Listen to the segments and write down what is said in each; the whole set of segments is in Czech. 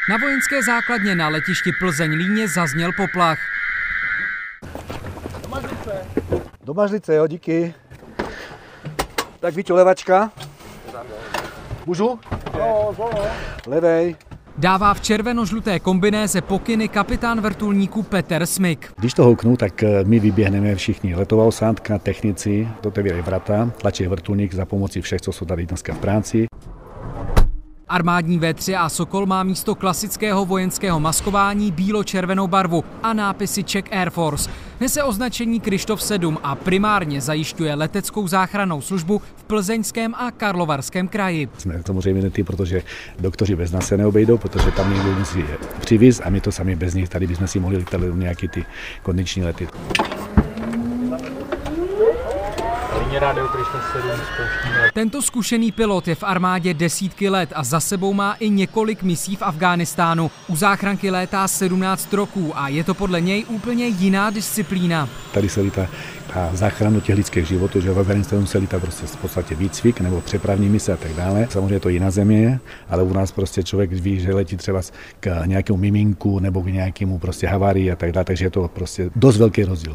Na vojenské základně na letišti Plzeň-Líně zazněl poplach. Do Mažlice, jo, díky. Tak Víťo, levačka. Můžu? Levej. Dává v červeno-žluté kombinéze pokyny kapitán vrtulníku Petr Smyk. Když to houknu, tak my vyběhneme všichni. Letová osádka, technici, otevírají vrata, tlačí vrtulník za pomocí všech, co jsou tady dneska v práci. Armádní V3A Sokol má místo klasického vojenského maskování bílo-červenou barvu a nápisy Czech Air Force. Nese označení Kryštof 7 a primárně zajišťuje leteckou záchrannou službu v Plzeňském a Karlovarském kraji. Jsme samozřejmě netý, protože doktoři bez nás se neobejdou, protože tam někdo musí přivízt a my to sami bez nich tady bychom si mohli letat nějaký ty kondiční lety. Tento zkušený pilot je v armádě desítky let a za sebou má i několik misí v Afghánistánu. U záchranky létá 17 roků a je to podle něj úplně jiná disciplína. Tady se lítá a záchranu těch lidských životů, že v Afghánistánu se lítá prostě v podstatě výcvik nebo přepravní mise a tak dále. Samozřejmě je to jiná země, ale u nás prostě člověk ví, že letí třeba k nějakému miminku nebo k nějakému prostě havárii a tak dále, takže je to prostě dost velký rozdíl.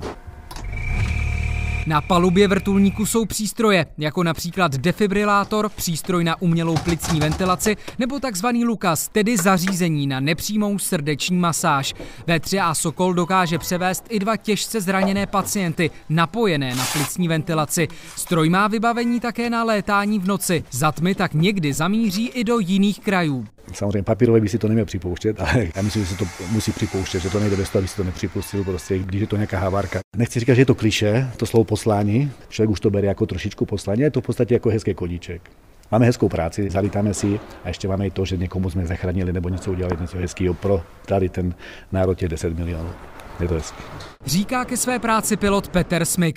Na palubě vrtulníku jsou přístroje, jako například defibrilátor, přístroj na umělou plicní ventilaci nebo takzvaný Lukas, tedy zařízení na nepřímou srdeční masáž. V3A Sokol dokáže převést i 2 těžce zraněné pacienty, napojené na plicní ventilaci. Stroj má vybavení také na létání v noci, za tmy tak někdy zamíří i do jiných krajů. Samozřejmě papírové by si to neměl připouštět, ale já myslím, že se to musí připouštět, že to nejde bez toho, aby si to nepřipustil, prostě, když je to nějaká havárka. Nechci říkat, že je to klišé, to slovo poslání, člověk už to bere jako trošičku poslání, je to v podstatě jako hezký koníček. Máme hezkou práci, zalítáme si a ještě máme i to, že někomu jsme zachránili nebo něco udělali, něco hezkého pro tady ten národ je 10 milionů. Je to hezký. Říká ke své práci pilot Petr Smyk.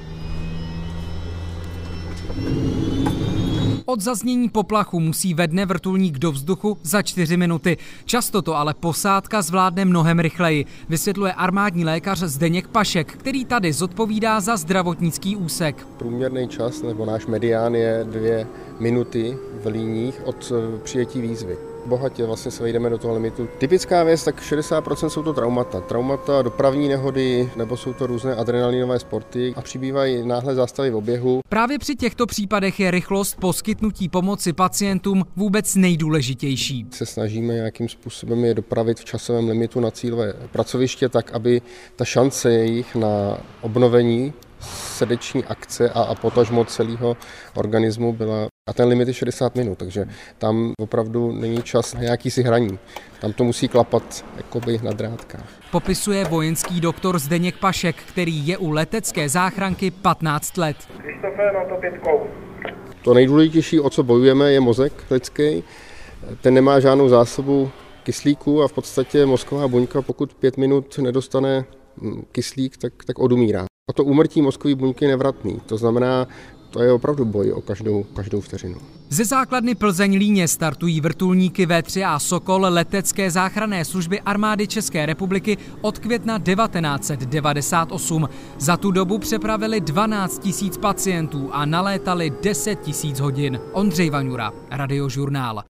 Od zaznění poplachu musí vedne vrtulník do vzduchu za 4 minuty. Často to ale posádka zvládne mnohem rychleji, vysvětluje armádní lékař Zdeněk Pašek, který tady zodpovídá za zdravotnický úsek. Průměrný čas nebo náš medián je 2 minuty v líních od přijetí výzvy. Bohatě vlastně se vejdeme do toho limitu. Typická věc, tak 60% jsou to traumata. Traumata, dopravní nehody, nebo jsou to různé adrenalinové sporty a přibývají náhle zástavy v oběhu. Právě při těchto případech je rychlost poskytnutí pomoci pacientům vůbec nejdůležitější. Se snažíme nějakým způsobem je dopravit v časovém limitu na cílové pracoviště tak, aby ta šance jejich na obnovení srdeční akce a potažmo celého organismu byla. A ten limit je 60 minut, takže tam opravdu není čas na nějaký si hraní. Tam to musí klapat jakoby na drátkách. Popisuje vojenský doktor Zdeněk Pašek, který je u letecké záchranky 15 let. Krištofe, na to 5. To nejdůležitější, o co bojujeme, je mozek lidský. Ten nemá žádnou zásobu kyslíku a v podstatě mozková buňka, pokud 5 minut nedostane kyslík, tak odumírá. A to úmrtí mozkové buňky je nevratný. To znamená, to je opravdu boj o každou vteřinu. Ze základny Plzeň-Líně startují vrtulníky V3A Sokol letecké záchranné služby armády České republiky od května 1998. Za tu dobu přepravili 12 000 pacientů a nalétali 10 000 hodin. Ondřej Vaňura, Radiožurnál.